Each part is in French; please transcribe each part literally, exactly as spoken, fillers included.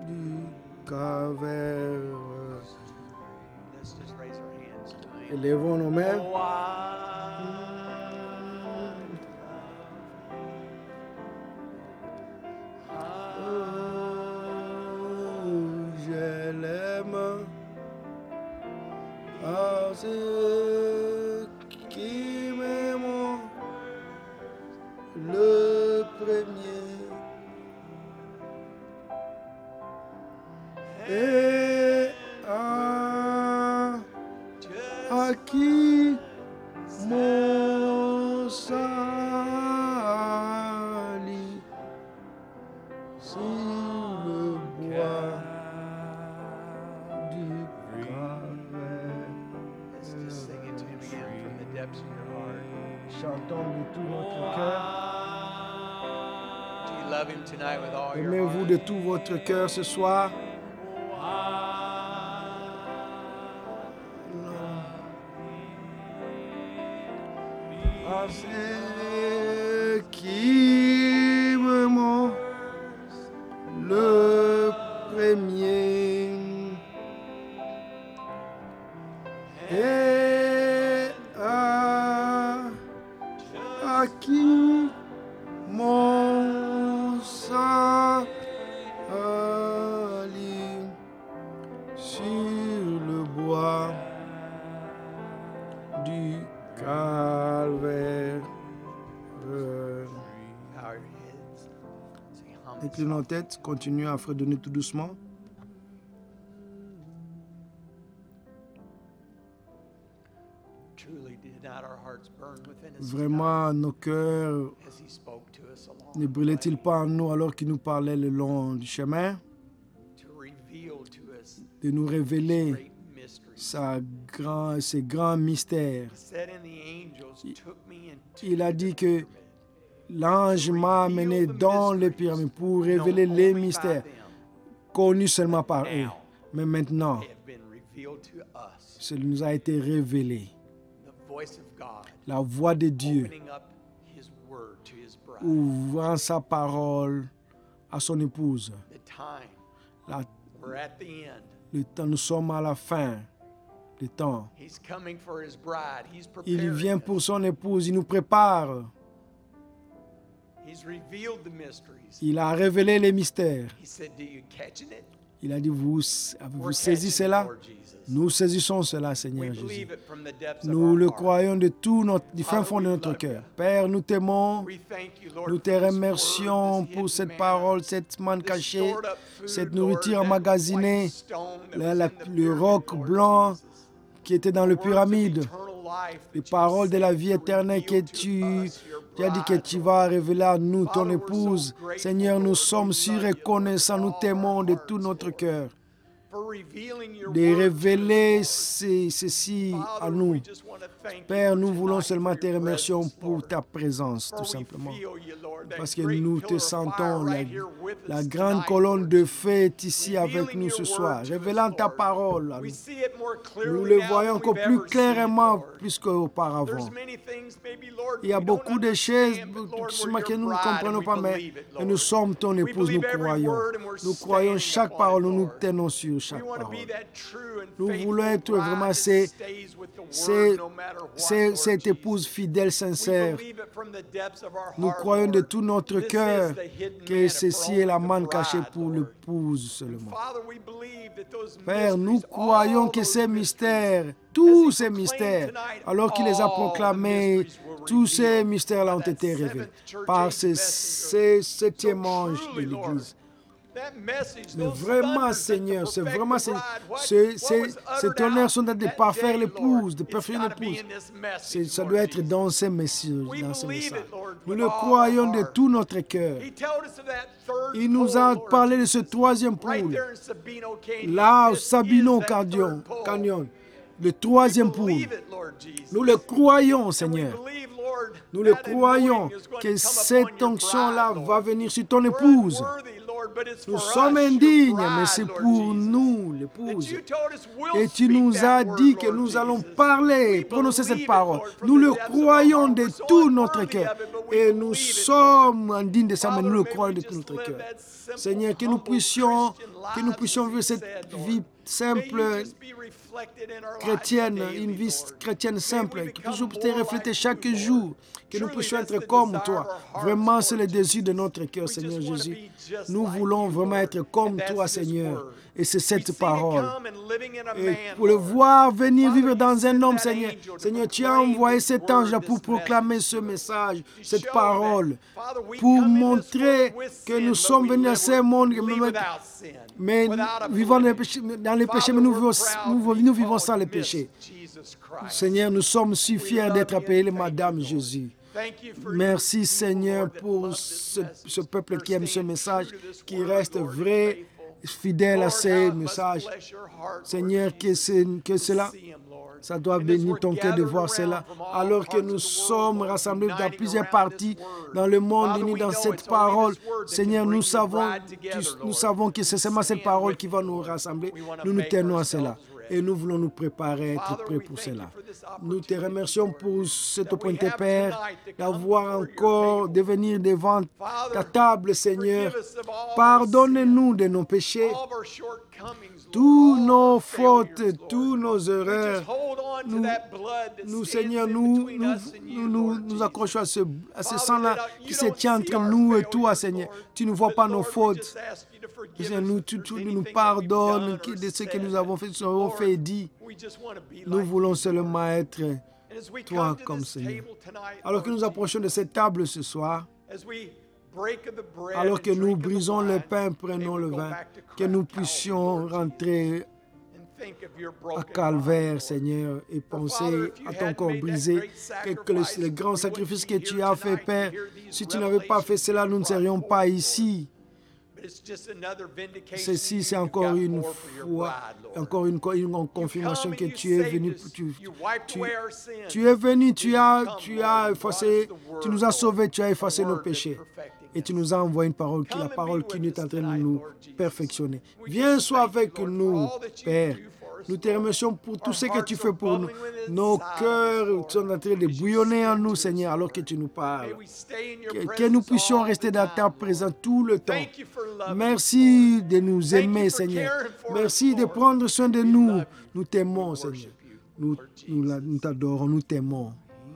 du calvaire. Élevons nos mains. Je l'aime parce qu'il m'aime le premier et à, à qui mon salut sur le bois du calvaire. Chantons de tout notre cœur. Aimez-vous de tout votre cœur ce soir? À ceux qui m'aiment le premier et à, à qui mon salut sur le bois du calvaire. Inclinons nos têtes, continuons à fredonner tout doucement. Vraiment, nos cœurs ne brûlaient-ils pas en nous alors qu'il nous parlait le long du chemin, de nous révéler sa grand, ses grands mystères. Il a dit que l'ange m'a amené dans les pyramides pour révéler les mystères connus seulement par eux. Mais maintenant, cela nous a été révélé. La voix de Dieu, ouvrant sa parole à son épouse. La, le temps, nous sommes à la fin du temps. Il vient pour son épouse, il nous prépare. Il a révélé les mystères. Il a dit, vous, vous saisissez cela? Nous saisissons cela, Seigneur Jésus. Nous le croyons de tout notre, du fin fond de notre cœur. Père, nous t'aimons. Nous te remercions pour cette parole, cette manne cachée, cette nourriture emmagasinée, la, la, le roc blanc qui était dans le pyramide. Les paroles de la vie éternelle que tu, tu as dit que tu vas révéler à nous, ton épouse. Seigneur, nous sommes si reconnaissants, nous t'aimons de tout notre cœur. De révéler ces, ceci à nous. Père, nous voulons seulement te remercier pour ta présence, tout simplement. Parce que nous te sentons, la, la grande colonne de feu est ici avec nous ce soir, révélant ta parole à nous. Nous le voyons encore plus clairement plus qu'auparavant. Il y a beaucoup de choses que nous ne comprenons pas, mais nous sommes ton épouse, nous croyons. Nous croyons chaque parole, nous nous tenons sur chaque parole. Nous voulons être vraiment ces, ces, ces, cette épouse fidèle, sincère. Nous croyons de tout notre cœur que ceci est la manne cachée pour l'épouse seulement. Père, nous croyons que ces mystères, tous ces mystères, alors qu'il les a proclamés, tous ces mystères-là ont été révélés par ce, ce septième ange de l'Église. Mais vraiment, Seigneur, c'est vraiment ce, ce, ce, cet honneur sont de parfaire l'épouse, de parfaire l'épouse. Ça doit être dans ces messages, dans ce message. Nous le croyons de tout notre cœur. Il nous a parlé de ce troisième poule, là, au Sabino Canyon, Canyon, le troisième poule. Nous le croyons, Seigneur. Nous le croyons que cette onction-là va venir sur ton épouse. Nous sommes indignes, mais c'est pour nous, l'épouse. Et tu nous as dit que nous allons parler, prononcer cette parole. Nous le croyons de tout notre cœur. Et nous sommes indignes de ça, mais nous le croyons de tout notre cœur. Seigneur, que nous puissions que nous puissions vivre cette vie simple chrétienne, une vie chrétienne simple, que nous puissions te refléter chaque jour, que nous puissions être comme toi. Vraiment, c'est le désir de notre cœur, Seigneur Jésus. Nous voulons vraiment être comme toi, Seigneur. Et c'est cette parole. Et pour le voir venir vivre dans un homme, Seigneur, Seigneur, tu as envoyé cet ange pour proclamer ce message, cette parole, pour montrer que nous sommes venus dans ce monde, mais vivons dans les péchés, mais nous vivons, nous, nous vivons sans les péchés. Seigneur, nous sommes si fiers d'être appelés Madame Jésus. Merci, Seigneur, pour ce, ce peuple qui aime ce message, qui reste vrai, fidèle à ces messages. Seigneur, que, que cela, ça doit bénir ton cœur de voir cela. Alors que nous sommes rassemblés dans plusieurs parties dans le monde uni dans cette parole, Seigneur, nous savons, tu, nous savons que c'est seulement cette parole qui va nous rassembler. Nous nous tenons à cela. Et nous voulons nous préparer, être prêts pour cela. Nous te remercions pour cette opportunité, Père, d'avoir encore, de venir devant ta table, Seigneur. Pardonne-nous de nos péchés, tous nos fautes, tous nos erreurs. Nous, nous Seigneur, nous nous, nous, nous, nous accrochons à ce, à ce sang-là qui se tient entre nous et toi, Seigneur. Tu ne vois pas nos fautes. Seigneur, nous, tu, tu nous pardonnes de ce que nous avons fait, nous avons fait et dit. Nous voulons seulement être toi comme Seigneur. Alors que nous approchons de cette table ce soir, alors que nous brisons le pain, prenons le vin, que nous puissions rentrer à Calvaire, Seigneur, et penser à ton corps brisé, que, que le, le grand sacrifice que tu as fait, Père, si tu n'avais pas fait cela, nous ne serions pas ici. Ceci, c'est encore une fois, encore une, une confirmation que tu es venu, tu, tu, tu es venu, tu as, tu as effacé, tu nous as sauvés, tu as effacé nos péchés. Et tu nous as envoyé une parole, qui, la parole qui est en train de nous perfectionner. Viens, sois avec nous, Père. Nous te remercions pour tout ce que tu fais pour nous. Nos cœurs sont en train de bouillonner en nous, Seigneur, alors que tu nous parles. Que, que nous puissions rester dans ta présence tout le temps. Merci de nous aimer, Seigneur. Merci de prendre soin de nous. Nous t'aimons, Seigneur. Nous, nous, nous t'adorons, nous t'aimons.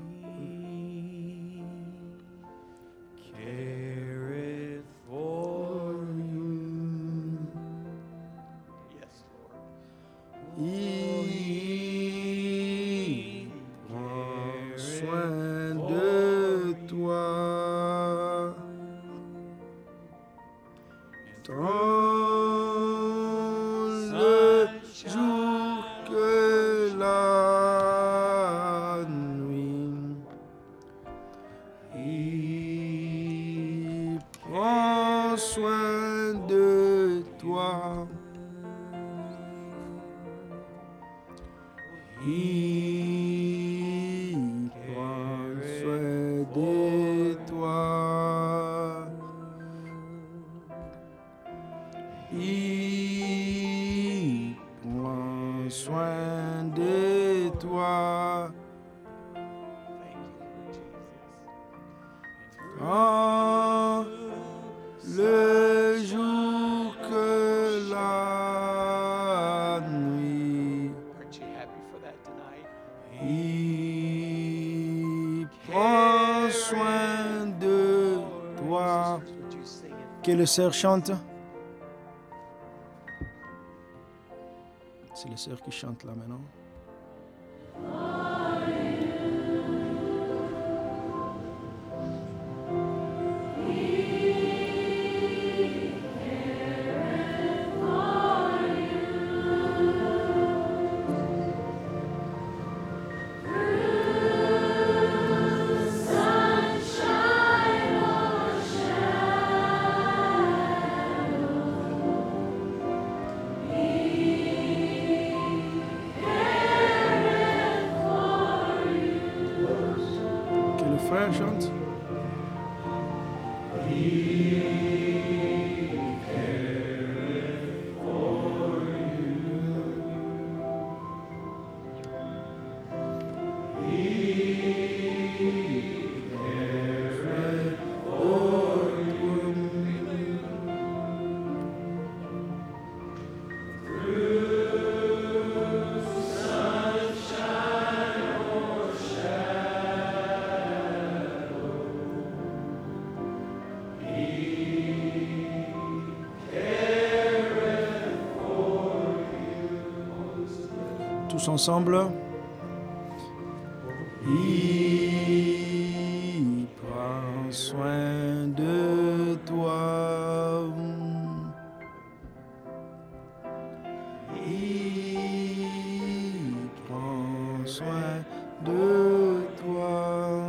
Il prend soin de toi. Tant le jour que la nuit. Il prend soin de toi. Il prend soin de toi. Il prend soin de toi. Quand le jour que la nuit. Il prend soin de toi. Que les sœurs chantent. C'est les sœurs qui chantent là maintenant. Frère chante. tous ensemble. Il prend soin de toi. Il prend soin de toi.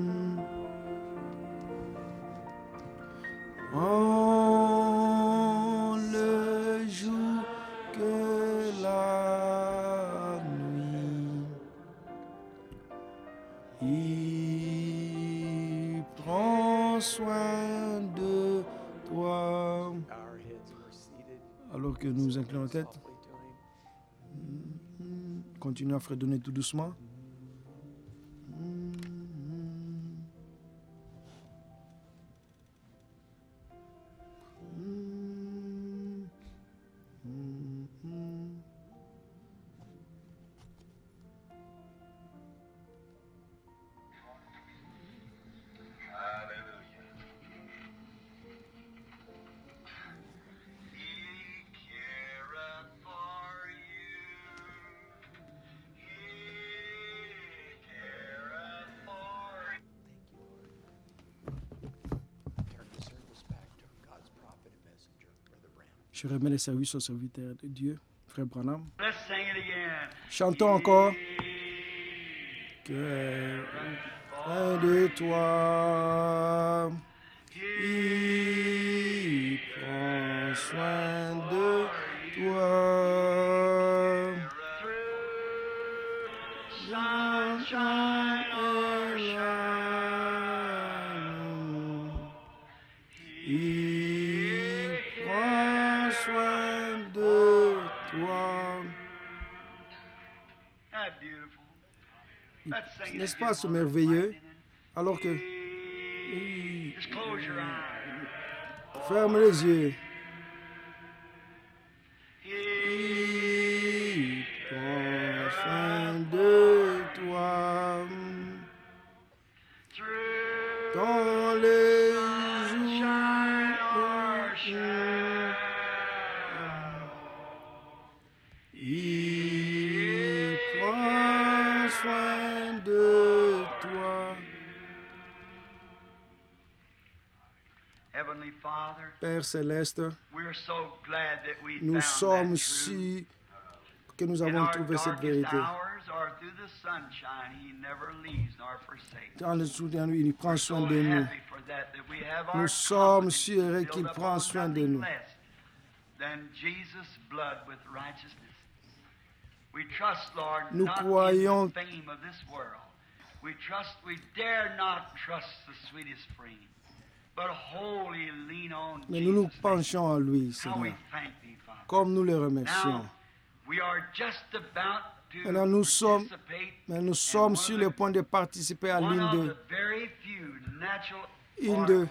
En le jour que la nuit, il prend soin de toi. Alors que nous inclinons la tête, continuons à fredonner tout doucement. Je remets les services au serviteur de Dieu, Frère Branham. Chantons encore. Que près de toi, il prend soin de toi. Sunshine and light. Il prend soin de toi. N'est-ce pas ce merveilleux? Alors que ferme les yeux. Il prend soin de toi. Dans les jours, il prend soin de toi. Père Céleste, nous sommes si que nous avons trouvé cette vérité. Dans le soudain, il prend soin de nous. Nous sommes sûrs qu'il prend soin de nous. Nous croyons. Mais nous nous penchons à lui, Seigneur, comme nous le remercions. Maintenant, nous sommes, mais nous sommes sur le point de participer à l'une de, une de,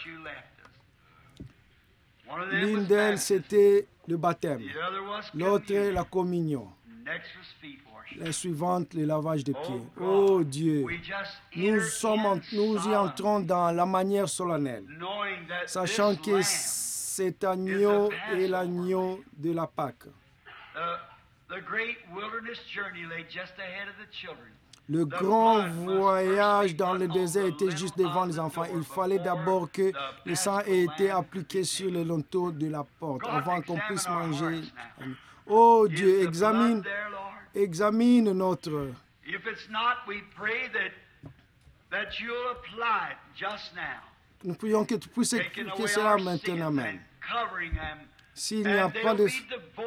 l'une d'elles, c'était le baptême. L'autre, la communion. La suivante, le lavage des pieds. Oh Dieu, nous, sommes, nous y entrons dans la manière solennelle, sachant que cet agneau est l'agneau de la Pâque. Le grand voyage dans le désert était juste devant les enfants. Il fallait d'abord que le sang ait été appliqué sur le linteau de la porte avant qu'on puisse manger. Oh Dieu, examine, examine notre. Nous prions que tu puisses appliquer cela maintenant même. S'il n'y a pas de...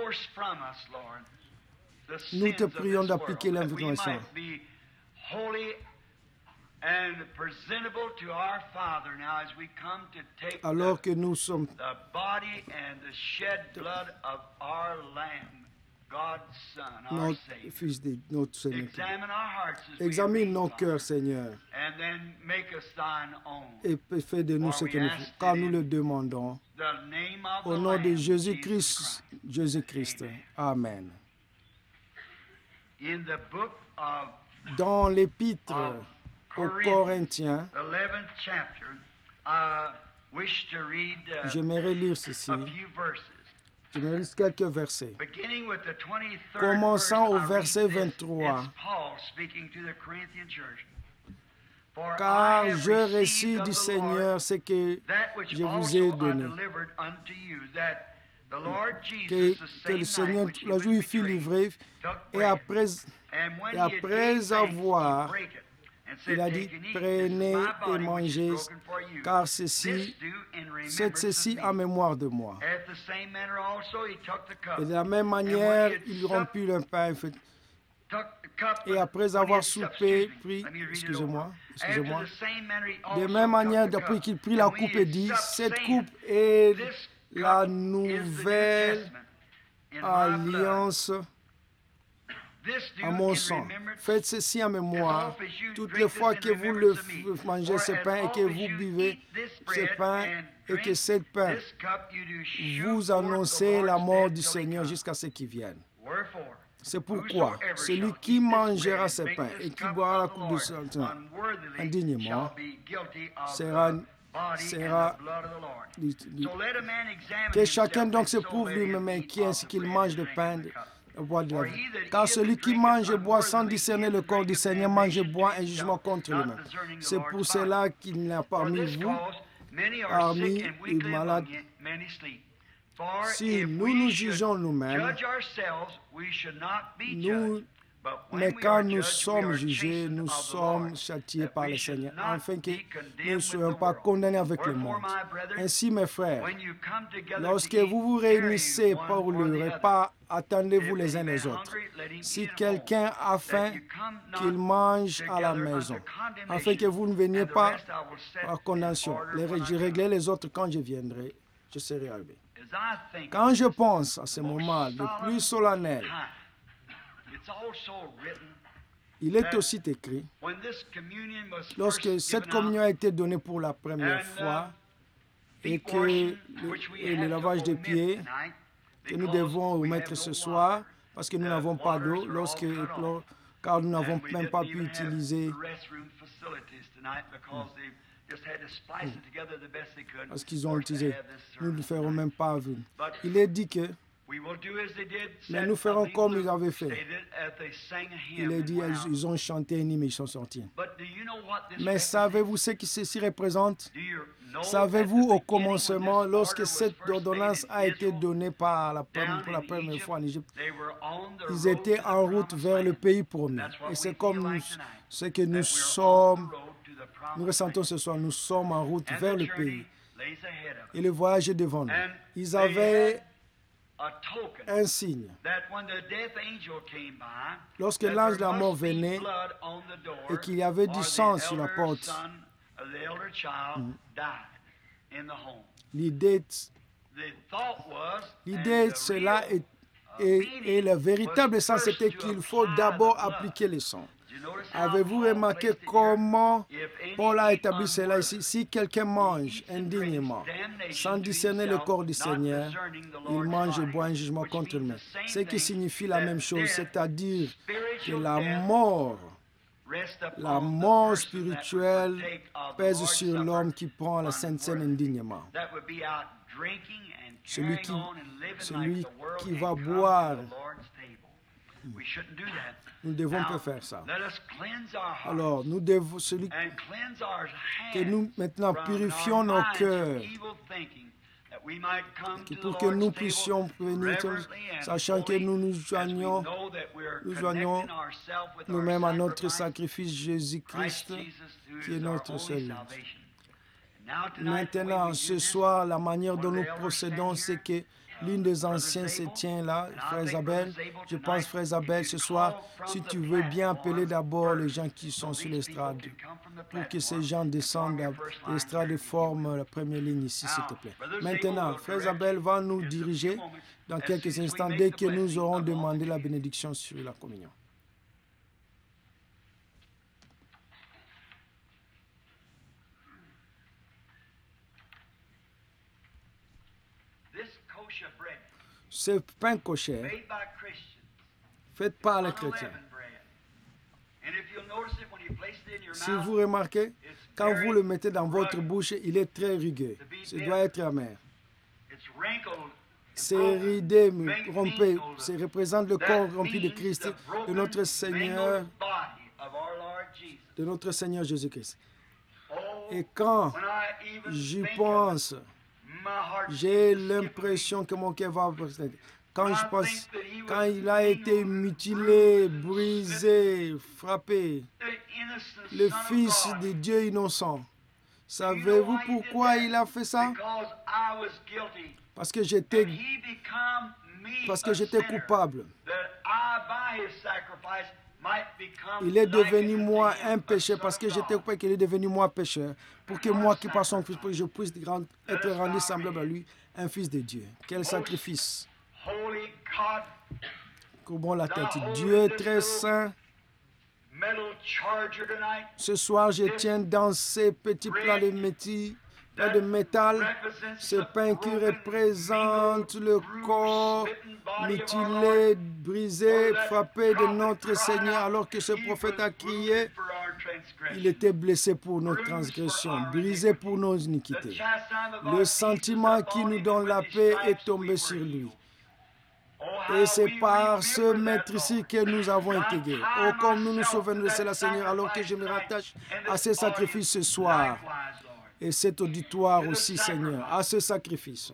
Nous te prions d'appliquer l'invitation. Alors que nous sommes notre Fils de notre Seigneur. Examine nos cœurs, Seigneur, et fais de nous ce que nous faisons, car nous le demandons. Au nom de Jésus-Christ, Jésus-Christ. Amen. Dans l'épître aux Corinthiens, j'aimerais lire ceci, Je me lis quelques versets. Commençant au verset vingt-trois. Car je récite du Seigneur ce que je vous ai donné. Que, que le Seigneur, le jour où il fut livré, et après, et après avoir, il a dit, prenez et mangez, car ceci, c'est ceci en mémoire de moi. Et de la même manière, il rompit le pain. Et après avoir soupé, pris, excusez-moi, excusez-moi, de même manière, depuis qu'il prit la coupe et dit, cette coupe est la nouvelle alliance à mon sang. Faites ceci en mémoire. Toutes les fois que vous le mangez ce pain et que vous buvez ce pain et que ce pain, vous annoncez la mort du Seigneur jusqu'à ce qu'il vienne. C'est pourquoi celui qui mangera ce pain et qui boira la coupe du Seigneur indignement sera, sera que chacun donc se prouve lui-même qui ainsi qu'il mange le pain et boit de la vie. Car celui qui mange et boit sans discerner le corps du Seigneur mange et boit un jugement contre lui-même. C'est pour cela qu'il n'y a parmi vous, parmi les malades. Si nous nous jugeons nous-mêmes, nous, mais quand nous sommes jugés, nous sommes châtiés par le Seigneur, afin que nous ne soyons pas condamnés avec le monde. Ainsi, mes frères, lorsque vous vous réunissez pour le repas, attendez-vous les uns les autres. Si quelqu'un a faim, qu'il mange à la maison, afin que vous ne veniez pas à condamnation. Je réglerai les autres quand je viendrai, je serai arrivé. Quand je pense à ce moment le plus solennel, il est aussi écrit, lorsque cette communion a été donnée pour la première fois, et que le, et le lavage des pieds, que nous devons remettre ce soir, parce que nous n'avons pas d'eau, lorsque, car nous n'avons même pas pu utiliser, parce qu'ils ont utilisé, nous ne ferons même pas. Il est dit que, mais nous ferons comme ils avaient fait. Il est dit, ils ont chanté un hymne, ils sont sortis. Mais savez-vous ce que ceci représente? Savez-vous au commencement, lorsque cette ordonnance a été donnée par la, pour la première fois en Égypte, ils étaient en route vers le pays promis. Et c'est comme nous, ce que nous sommes, nous ressentons ce soir, nous sommes en route vers le pays. Et le voyage est devant nous. Ils avaient un signe. Lorsque l'ange de la mort venait et qu'il y avait du sang sur la porte, l'idée, l'idée de cela est, et, et le véritable sens, c'était qu'il faut d'abord appliquer le sang. Avez-vous remarqué comment Paul a établi cela ici? Si quelqu'un mange indignement, sans discerner le corps du Seigneur, il mange et boit un jugement contre lui. Ce qui signifie la même chose, c'est-à-dire que la mort, la mort spirituelle pèse sur l'homme qui prend la Sainte Seine indignement. Celui qui, celui qui va boire. Nous ne devons pas faire ça. Alors, nous devons, celui que nous maintenant purifions nos cœurs, pour que nous puissions venir, sachant que nous nous joignons, nous joignons nous-mêmes à notre sacrifice Jésus-Christ, qui est notre seul. Maintenant, ce soir, la manière dont nous procédons, c'est que l'une des anciens se tient là, frère Isabelle. Je pense, frère Isabelle, ce soir, si tu veux bien appeler d'abord les gens qui sont sur l'estrade, pour que ces gens descendent de l'estrade et forment la première ligne ici, s'il te plaît. Maintenant, frère Isabelle va nous diriger dans quelques instants, dès que nous aurons demandé la bénédiction sur la communion. Ce pain kosher fait par les chrétiens. Si vous remarquez, quand vous le mettez dans votre bouche, il est très rugueux. Ça doit être amer. Ces ridées rompées, ça représente le corps rempli de Christ, de notre Seigneur, de notre Seigneur Jésus-Christ. Et quand j'y pense, j'ai l'impression que mon cœur va... Quand je pense, quand il a été mutilé, brisé, frappé, le Fils de Dieu innocent, savez-vous pourquoi il a fait ça? Parce que j'étais, parce que j'étais coupable. Il est devenu moi un pécheur parce que j'étais coupable qu'il est devenu moi pécheur. Pour que moi qui par son Fils, pour que je puisse être rendu semblable à lui, un Fils de Dieu. Quel sacrifice! Courbons la tête. Dieu est très saint. Ce soir, je tiens dans ces petits plats de métier, plats de métal, ce pain qui représente le corps mutilé, brisé, frappé de notre Seigneur, alors que ce prophète a crié, il était blessé pour nos transgressions, brisé pour nos iniquités. Le sentiment qui nous donne la paix est tombé sur lui. Et c'est par ce maître ici que nous avons intégré. Oh, comme nous nous souvenons de cela, Seigneur, alors que je me rattache à ce sacrifice ce soir. Et cet auditoire aussi, Seigneur, à ce sacrifice.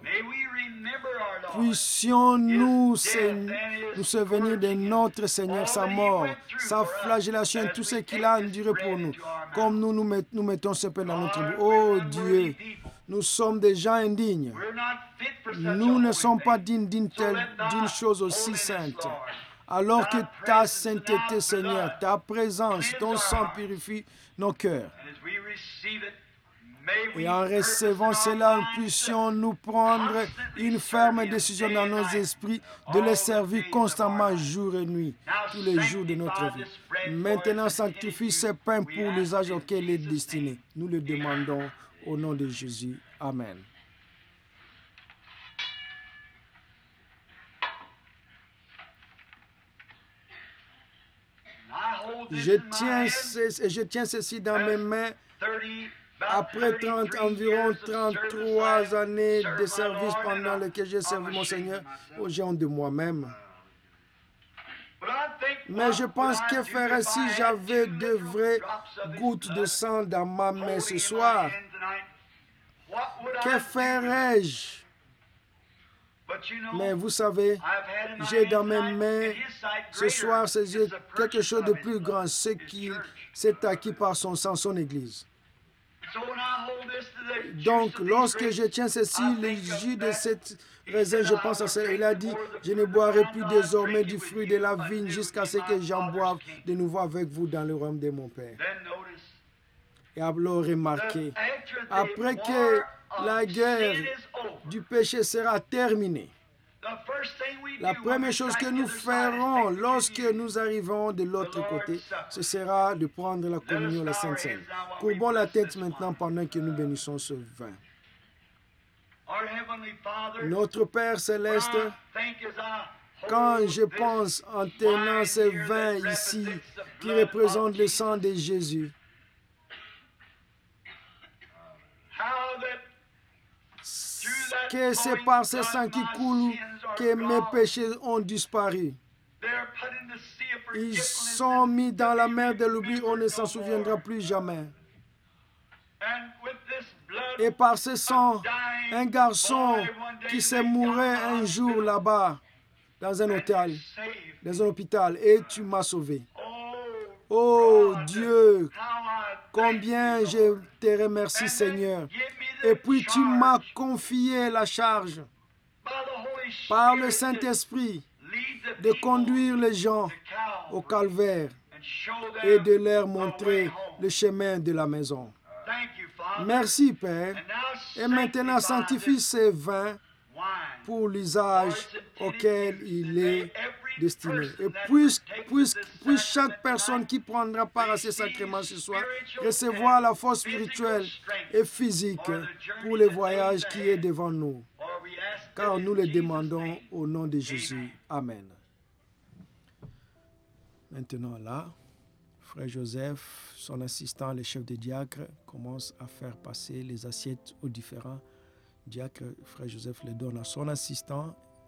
Puissions-nous nous souvenir de notre Seigneur, sa mort, sa flagellation, tout ce qu'il a enduré pour nous. Comme nous nous, met, nous mettons ce pain dans notre bouche. Oh Dieu, nous sommes des gens indignes. Nous ne sommes pas dignes d'une telle, d'une chose aussi sainte. Alors que ta sainteté, Seigneur, ta présence, ton sang purifie nos cœurs. Et en recevant cela, puissions-nous prendre une ferme décision dans nos esprits de les servir constamment jour et nuit, tous les jours de notre vie. Maintenant, sanctifie ce pain pour l'usage auquel il est destiné. Nous le demandons au nom de Jésus. Amen. Je tiens, je tiens ceci dans mes mains. Après trente, environ trente-trois années de service pendant lesquelles j'ai servi mon Seigneur, aux gens de moi-même. Mais je pense que ferais si j'avais de vraies gouttes de sang dans ma main ce soir? Que ferais-je? Mais vous savez, j'ai dans mes mains ce soir c'est quelque chose de plus grand, ce qui s'est acquis par son sang, son Église. Donc, lorsque je tiens ceci, le jus de cette raisin, je pense à cela. Il a dit, je ne boirai plus désormais du fruit de la vigne jusqu'à ce que j'en boive de nouveau avec vous dans le royaume de mon Père. Et alors, remarquez, après que la guerre du péché sera terminée, la première chose que nous ferons lorsque nous arriverons de l'autre côté, ce sera de prendre la communion, la Sainte Seine. Courbons la tête maintenant pendant que nous bénissons ce vin. Notre Père Céleste, quand je pense en tenant ce vin ici, qui représente le sang de Jésus, que c'est par ce sang qui coule que mes péchés ont disparu. Ils sont mis dans la mer de l'oubli, on ne s'en souviendra plus jamais. Et par ce sang, un garçon qui s'est mouru un jour là-bas, dans un hôtel, dans un hôpital, et tu m'as sauvé. Oh Dieu, combien je te remercie, Seigneur. Et puis tu m'as confié la charge par le Saint-Esprit de conduire les gens au calvaire et de leur montrer le chemin de la maison. Merci, Père. Et maintenant, sanctifie ce vin pour l'usage auquel il est destiné. Et puisse, puisse, puisse chaque personne qui prendra part à ces sacrements ce soir recevoir la force spirituelle et physique pour le voyage qui est devant nous. Car nous le demandons au nom de Jésus. Amen. Maintenant là, Frère Joseph, son assistant, le chef de diacre, commence à faire passer les assiettes aux différents diacres. Frère Joseph les donne à son assistant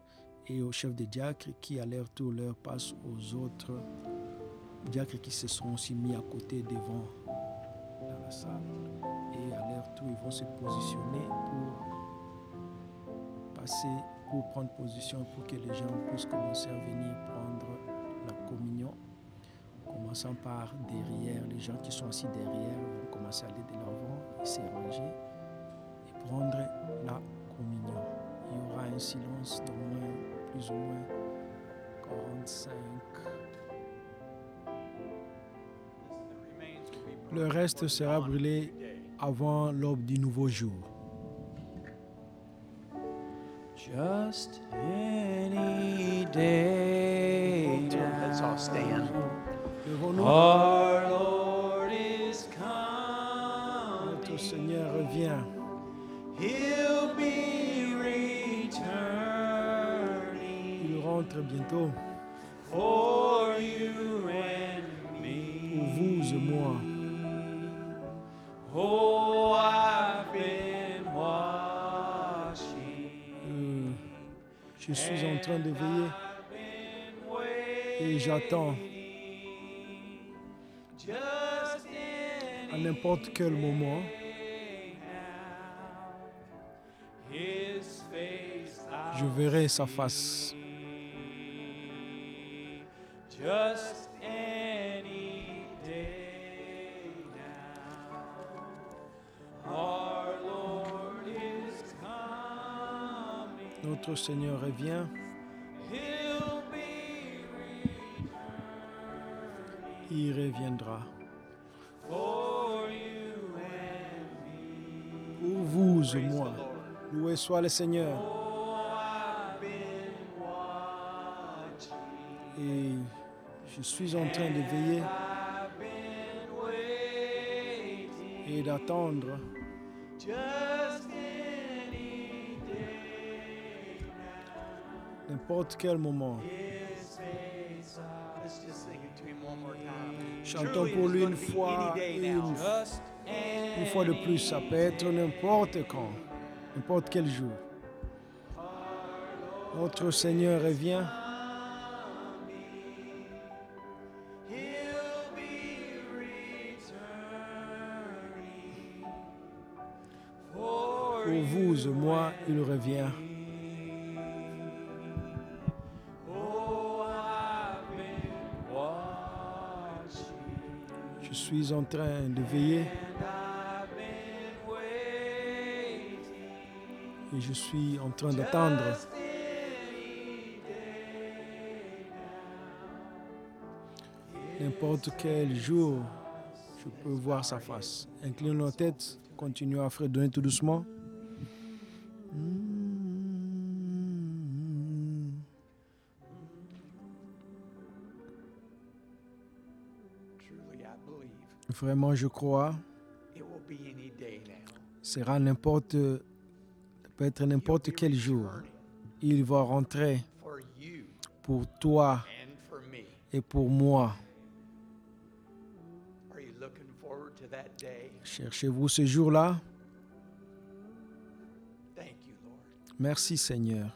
et aux chefs des diacres qui, à leur tour, leur passent aux autres diacres qui se sont aussi mis à côté devant dans la salle. Et à leur tour, ils vont se positionner pour passer, pour prendre position, pour que les gens puissent commencer à venir prendre la communion. Commençant par derrière, les gens qui sont assis derrière vont commencer à aller de l'avant et s'arranger et prendre la communion. Il y aura un silence d'au moins, plus ou moins quarante-cinq. Le reste sera brûlé avant l'aube du nouveau jour. Just any day Let's all stand. Devons-nous. our Lord is coming. Notre Seigneur revient. He'll be returning Il rentre bientôt for you and me. pour vous et moi. Oh, I've been watching. Euh, je suis en train de veiller et j'attends. Just À n'importe quel moment, His face je verrai sa face. just any day now. Our Lord is coming. Notre Seigneur revient. He'll be Il reviendra. for you and me. Pour vous et moi. Loué soit le Seigneur. Oh, I've been watching. Et je suis en train de veiller I've been waiting. et d'attendre Just any day now. n'importe quel moment. His face Let's just sing it to him one more time. Chantons Truly, pour it's lui gonna une be fois any et day une, now. just une fois de plus. Ça peut être n'importe quand, n'importe quel jour. Notre Seigneur revient. He'll be returning for Pour vous et moi, il revient. oh, I've been watching Je suis en train de veiller and I've been waiting. et je suis en train d'attendre Just any day now. n'importe quel jour. Je peux voir sa face. Inclinons nos têtes, continuons à fredonner tout doucement. Truly, I believe Vraiment, je crois, it will be any day now. sera n'importe, peut être n'importe quel jour. Il va rentrer For you pour toi and for me. et pour moi. Are you looking forward to that day? Cherchez-vous ce jour-là? Thank you, Lord. Merci Seigneur.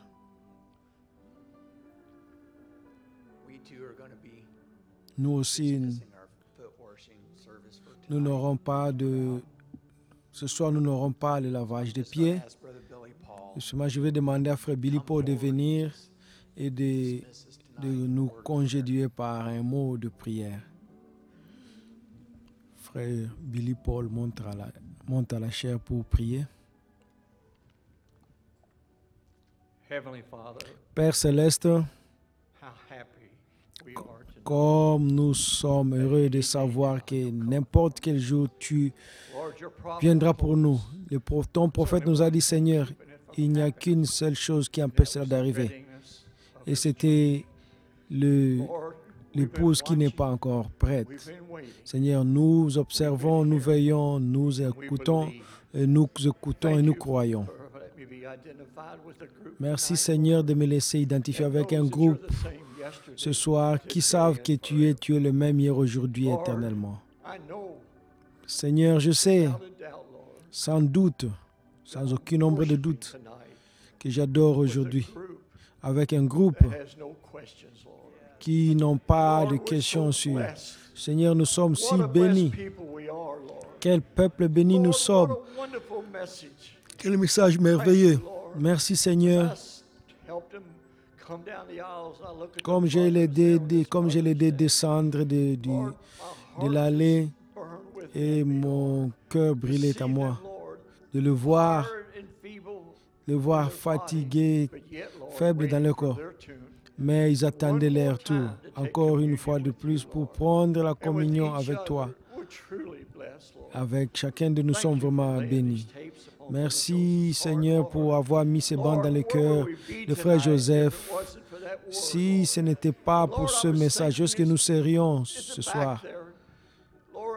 We too are going to be Nous aussi, dismissing our foot washing service for nous tonight. n'aurons pas de... Ce soir, nous n'aurons pas le lavage des Just pieds. ask Brother Billy Paul Justement, je vais demander à Frère Billy Paul de venir et de, dismiss us de tonight nous in word of congédier par un mot de prière. Frère Billy Paul monte à la, monte à la chair pour prier. Heavenly Father, Père Céleste, how happy we are tonight. comme nous sommes heureux de savoir que n'importe quel jour tu Lord, your promise viendras pour nous. Le pro- ton prophète nous a dit, Seigneur, il n'y a qu'une seule chose qui empêche cela d'arriver. Et c'était le, Lord, l'épouse qui n'est pas encore prête. we've been waiting. Seigneur, nous observons, nous veillons, nous écoutons, et nous écoutons et nous croyons. For let me be identified with the group Merci tonight. Seigneur de me laisser identifier avec Those un that groupe you're the same yesterday, ce soir qui today, savent and que tu es, tu es le même hier, aujourd'hui, Lord, éternellement. I know, Seigneur, je sais, without a doubt, Lord, sans doute, sans aucun nombre de worshiping doutes, tonight que j'adore with the aujourd'hui group avec un groupe that has no questions, Lord. qui n'ont pas Lord, de we're questions so sur. blessed. Seigneur, nous sommes si What a bénis. blessed people we are, Lord. Quel peuple béni nous Lord, sommes. what a wonderful message. Quel message merveilleux. Merci Seigneur. Us helped them come down the aisles. I look at Comme their j'ai brothers aidé, there, de- his comme je l'ai aidé brothers descendre de, du, there. Lord, my de heart l'allée is burned within et me, Lord. mon cœur To brûlait see à them, moi. Lord, De le voir, tired and feeble le in voir their fatigué, body, but yet, Lord, faible dans waiting le for corps. their tune. Mais ils attendaient One more leur tour, time to take encore une communion fois de with plus, you, pour Lord. prendre la And with communion each avec toi. other, we're truly blessed, Lord. Avec chacun de nous Thank sommes you for vraiment laying bénis. these tapes upon Brother Merci Joseph's Seigneur heart, pour Lord. avoir mis ces bandes Lord, dans le where cœur would we be de frère tonight if it Joseph. wasn't for that word, Si Lord? ce n'était pas pour Lord, ce I was message, où est-ce que thinking nous it's- serions it's ce back soir? there. Lord,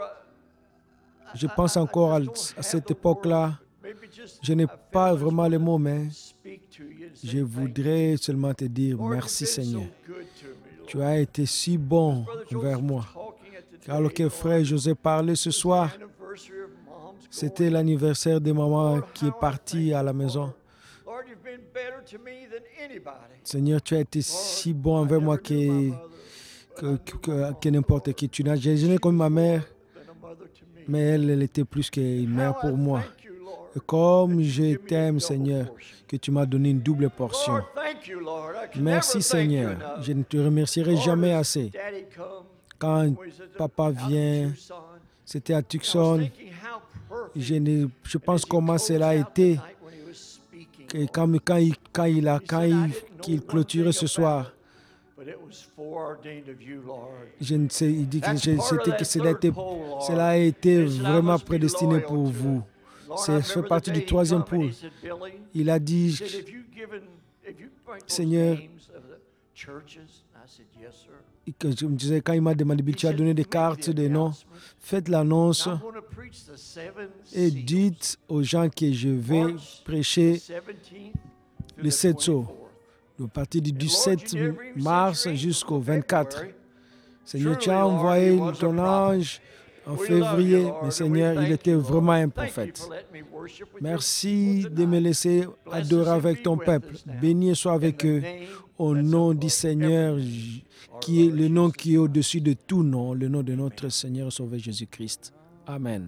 I- Je I- pense I- I encore à, just don't à have cette the époque-là. words. Maybe just Je n'ai I feel pas I just vraiment les wanna mots, mais speak to you and say je thank voudrais you. seulement te dire Lord, merci you've been so Seigneur. good to me, Tu Lord. as été si bon Brother envers Joseph moi. was talking at the Alors day, que Lord, frère José parlait ce it was the soir, anniversary of Mom's c'était going. l'anniversaire de maman Lord, qui est how I partie thank à la you, maison. Lord. Lord, you've been better to me than anybody. Seigneur, tu as été Lord, si bon I envers moi never knew my que, mother, but I que, knew que, my que- mom, que n'importe Lord. qui. Tu n'as jamais She comme ma was mère, more than a mother to me. mais elle, elle était plus qu'une mère How I pour moi. thank you, Lord, Et comme that you je give me a t'aime, double Seigneur, portion. que tu m'as donné une double portion. Lord, thank you, Lord. I can Merci never thank you Seigneur. enough. Je ne te remercierai Lord, jamais as assez. Daddy come, Quand when we was at the- papa out in vient, Tucson, c'était à I was Tucson. thinking how perfect. Je, ne- je And pense as he comment closed cela a out été. tonight when he was speaking, Que Lord, quand, quand, il, quand, il, a, he quand said, I il, didn't know qu'il one clôturait thing ce about soir, it, but it was foreordained of you, Lord. je ne sais, il dit que, That's je- part of c'était, that que cela, a third été, pole, Lord. cela a été And he said, I vraiment must be prédestiné loyal pour to vous. it. Lord, I C'est fait remember partie the du day he troisième come and he pôle. said, Billy, Il a he dit, said, if you given, if you write those Seigneur, names of the churches, I said, yes, sir. que je me disais, quand il m'a demandé, tu as donné des cartes, des noms, faites l'annonce And I'm going to preach the seven et seals, dites aux gens que je vais March prêcher seventeenth through le the sept sceaux, twenty-fourth. à partir du And Lord, dix-sept you never even mars sent your angel jusqu'au till vingt-quatre. February. Seigneur, tu Truly, as Lord, envoyé he was a ton prophet. ange en We love février, you, Lord, mais and Seigneur, we il thank était you, vraiment Lord. un Thank you prophète. for letting me worship with your Merci people de me tonight. laisser Bless us adorer and avec be ton with peuple. us now. Béni soit In avec the eux name au that's nom above du every Seigneur, name, j- our qui est Lord le nom Jesus qui est Christ. au-dessus de tout nom, le nom de notre Seigneur et Sauveur Jésus-Christ. Amen.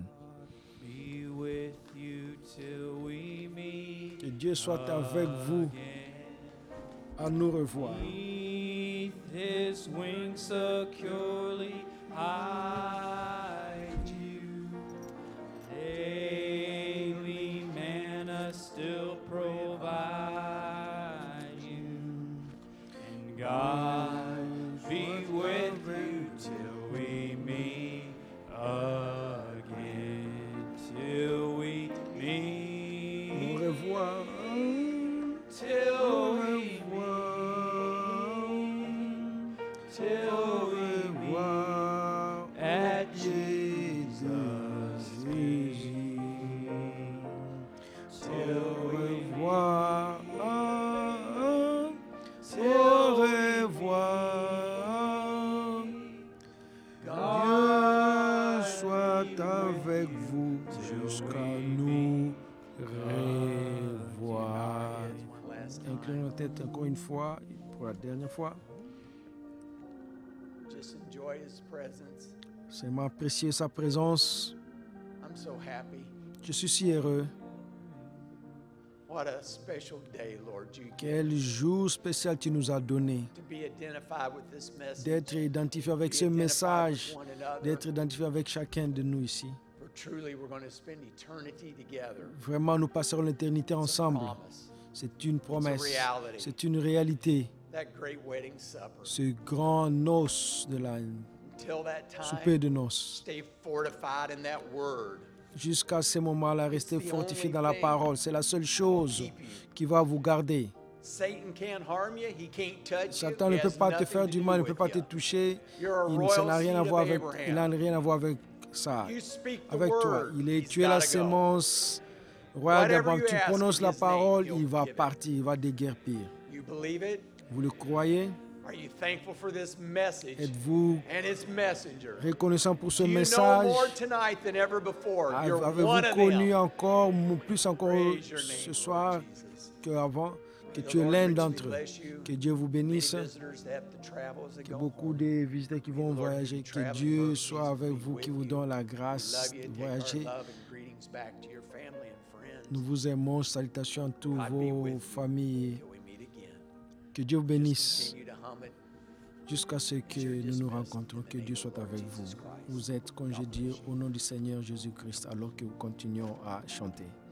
Be with you till we meet Que Dieu soit avec vous. À nous revoir. beneath his wings securely hide you. Daily manna still provide you. And God be with you till we meet again. Till we Au meet. revoir. Till Au we revoir. till Au we meet revoir. at Jesus' feet. till Au we revoir. till Au we revoir. God Dieu soit be avec with vous till jusqu'à we nous meet revoir. Inclinons nos têtes encore une fois, pour la dernière fois. Just enjoy his presence. C'est apprécier sa présence. I'm so happy. Je suis si heureux. What a special day, Lord, you give Quel jour spécial tu nous as donné to be identified with this message. d'être identifié avec be ce identified message, with one another. d'être identifié avec chacun de nous ici. For truly, we're going to spend eternity together. Vraiment, nous passerons l'éternité It's a ensemble. promise. C'est une promesse, reality. c'est une réalité. That great wedding supper. Ce grand noce de la Until that souper time, de noces. stay fortified in that word. Jusqu'à ce moment-là, restez the fortifiés only dans la thing parole. C'est la seule chose Keep you. qui va vous garder. Satan can't harm you. He can't touch Satan you. ne He peut has pas te nothing faire to du do mal, ne peut with pas te you. toucher. You're a Il royal ça n'a rien à seed voir of avec, il n'a Abraham. rien à voir avec ça. You speak the Avec toi, word. il est, He's tu es la gotta go. sémence royale Whatever d'Abraham. you Tu ask prononces in la his name, parole, he'll il va give it. partir, il va déguerpir. You believe it? Vous le croyez? Are you thankful for this message Êtes-vous and its messenger? reconnaissant pour ce Do you know message? more tonight than ever before? Avez- You're Avez-vous one of connu them. encore, plus encore Praise your ce name, soir Lord Jesus. qu'avant? que tu es l'un d'entre eux. Que Dieu vous bénisse. Que beaucoup de visiteurs qui vont voyager, que Dieu soit avec vous, qui vous donne la grâce de voyager. Nous vous aimons. Salutations à tous vos familles. Que Dieu vous bénisse jusqu'à ce que nous nous rencontrons. Que Dieu soit avec vous. Vous êtes congédiés au nom du Seigneur Jésus-Christ alors que nous continuons à chanter.